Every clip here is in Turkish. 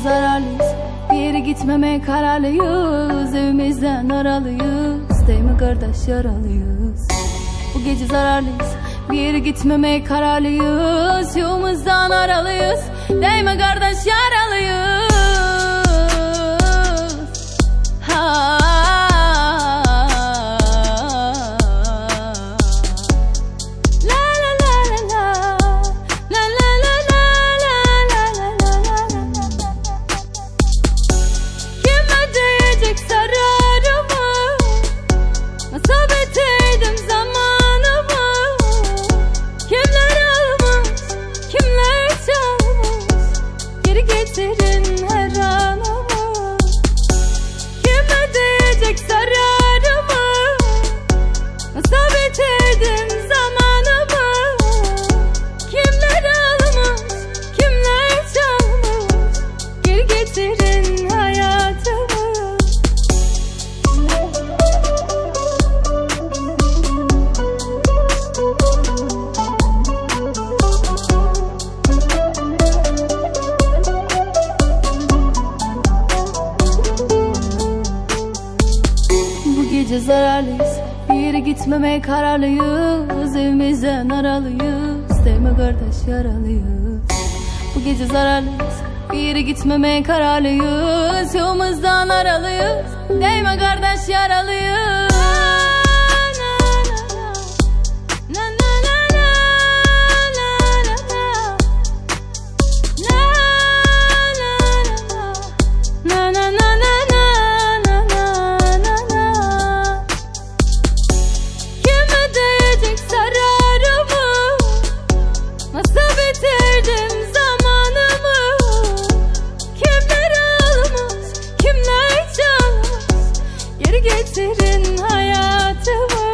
zararlıyız, bir yere gitmemeye kararlıyız. Evimizden aralıyız, değil mi kardeş, yaralıyız. Bu gece zararlıyız, bir yere gitmemeye kararlıyız. Yolumuzdan aralıyız, değil mi kardeş, yaralıyız. Ha. Gece zararlıyız, bir yere gitmemeye kararlıyız. Evimizden aralıyız, değil mi kardeş, yaralıyız. Bu gece zararlıyız, bir yere gitmemeye kararlıyız. Yolumuzdan aralıyız, değil mi kardeş, yaralıyız. Getirin hayatımı.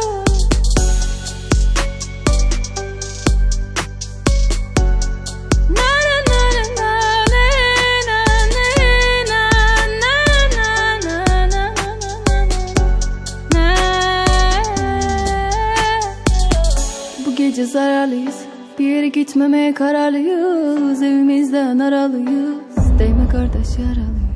Bu gece zararlıyız, bir yere gitmemeye kararlıyız. Evimizden aralıyız, değil mi kardeş, yaralıyız.